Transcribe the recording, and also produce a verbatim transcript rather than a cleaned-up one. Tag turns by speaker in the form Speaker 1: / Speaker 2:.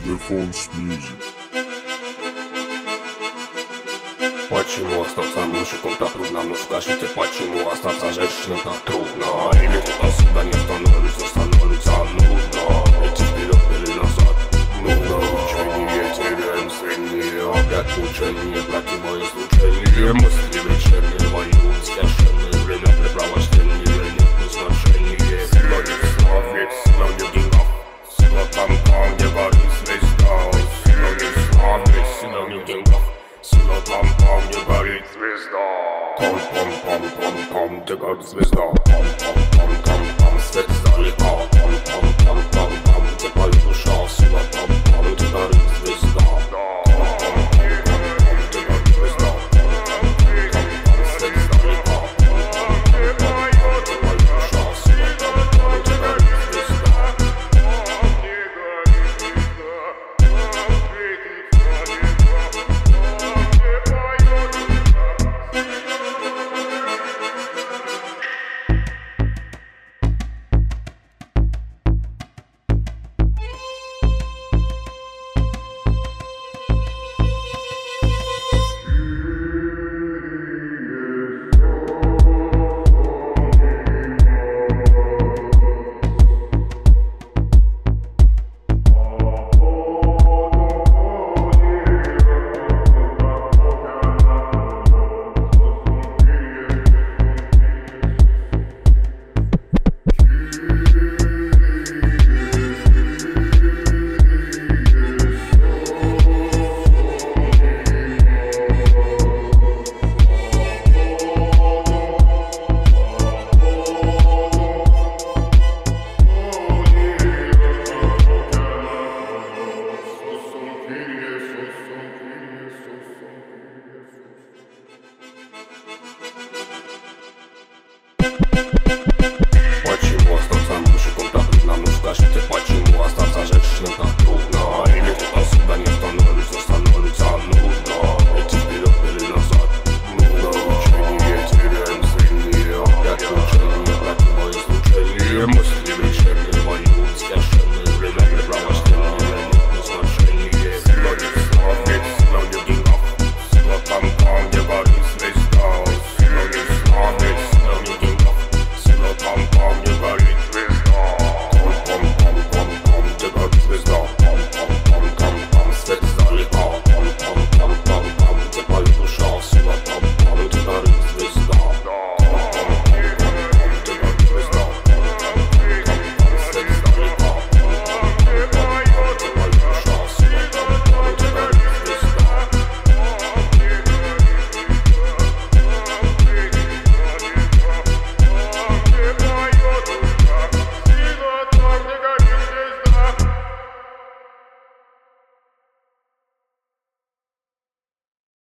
Speaker 1: Defons Music.
Speaker 2: Почему остаться мужиком так трудно? Ну скажите, почему остаться женщиной так трудно? Или кто-то всегда не становится, становится нудно. Идти вперед или назад нудно. Учение теряем зрение, опять мучение, братья мои случайные мысли вечерние, мои священные время препровождения нет значения. Сила не в славе, сила не в деньгах, сила там, там, где горит звезда. Сила не в славе, сила не в деньгах, сила там, там, где горит звезда. Там, там, там, там, там, где горит звезда. Там, там, там, там, там, свет издалека. Там, там, там, там, там, где горит